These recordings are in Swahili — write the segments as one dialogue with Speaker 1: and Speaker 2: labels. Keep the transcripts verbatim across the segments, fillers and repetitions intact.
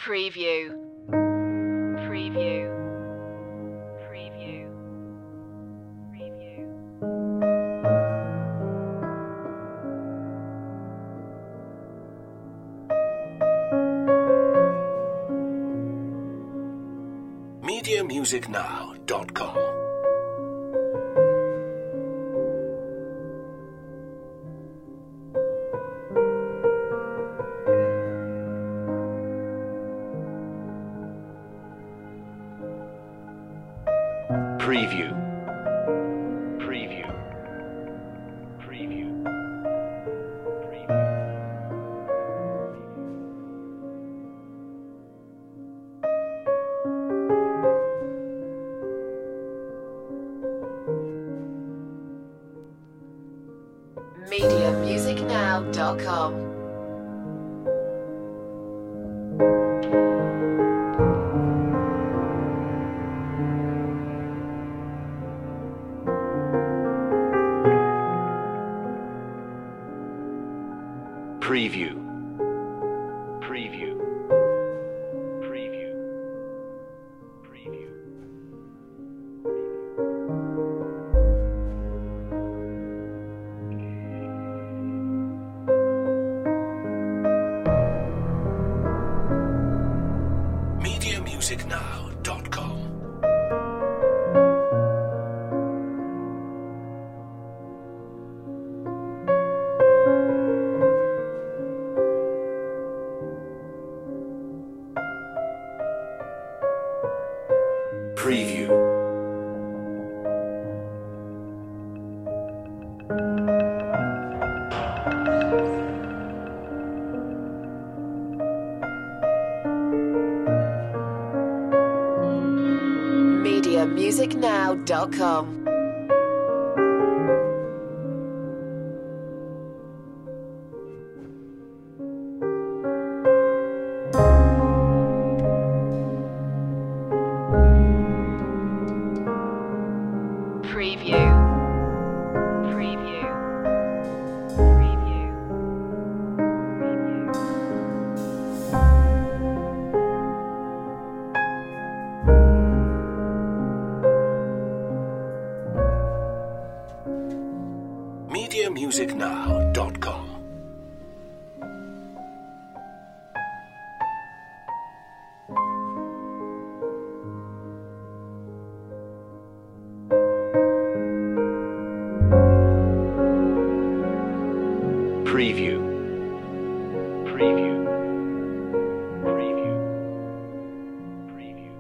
Speaker 1: Preview. Preview. Preview. Preview.
Speaker 2: media music now dot com. Preview. Preview. Preview. Preview.
Speaker 1: media music now dot com.
Speaker 2: Preview. Preview. Preview. Preview. media music now dot com. Preview.
Speaker 1: media music now dot com. Preview. Preview. Preview. Preview.
Speaker 2: media music now dot com. Preview. Preview. Preview. Preview.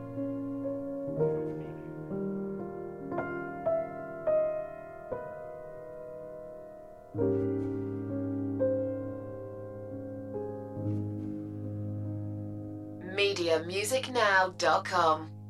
Speaker 1: media music now dot com.